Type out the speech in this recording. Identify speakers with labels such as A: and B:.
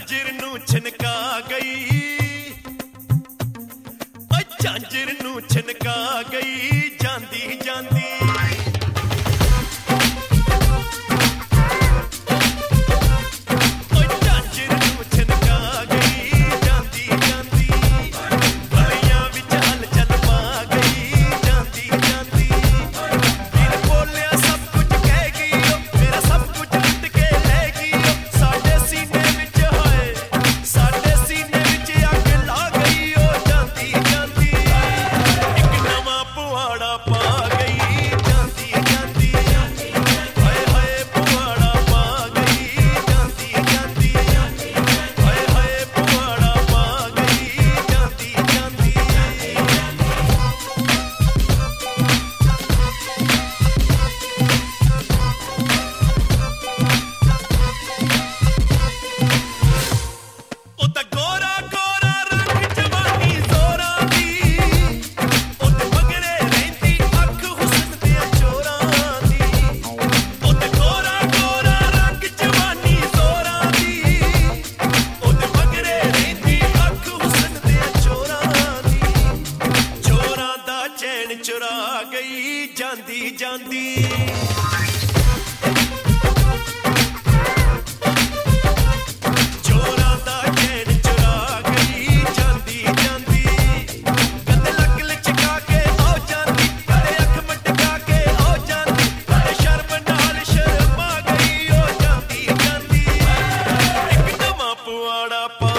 A: ਝਾਂਜਰ ਨੂੰ ਛਨਕਾ ਗਈ, ਓ ਝਾਂਜਰ ਨੂੰ ਛਨਕਾ ਗਈ ਜਾਂਦੀ ਜਾਂਦੀ। ਚੁਰਾ ਗਈ ਜਾਂਦੀ ਜਾਂਦੀ। ਚੋਰਾਂ ਦਾ ਚੈਨ ਚੁਰਾ ਗਈ ਜਾਂਦੀ ਜਾਂਦੀ। ਕਦੇ ਲੱਕ ਲਚਕਾ ਕੇ ਆ ਜਾਂਦੀ, ਕਦੇ ਅੱਖ ਮਟਕਾ ਕੇ ਆ ਜਾਂਦੀ, ਕਦੇ ਸ਼ਰਮ ਨਾਲ ਸ਼ਰਮਾ ਗਈ ਉਹ ਜਾਂਦੀ ਜਾਂਦੀ। ਇੱਕ ਨਵਾਂ ਪੁਆੜਾ ਪਾ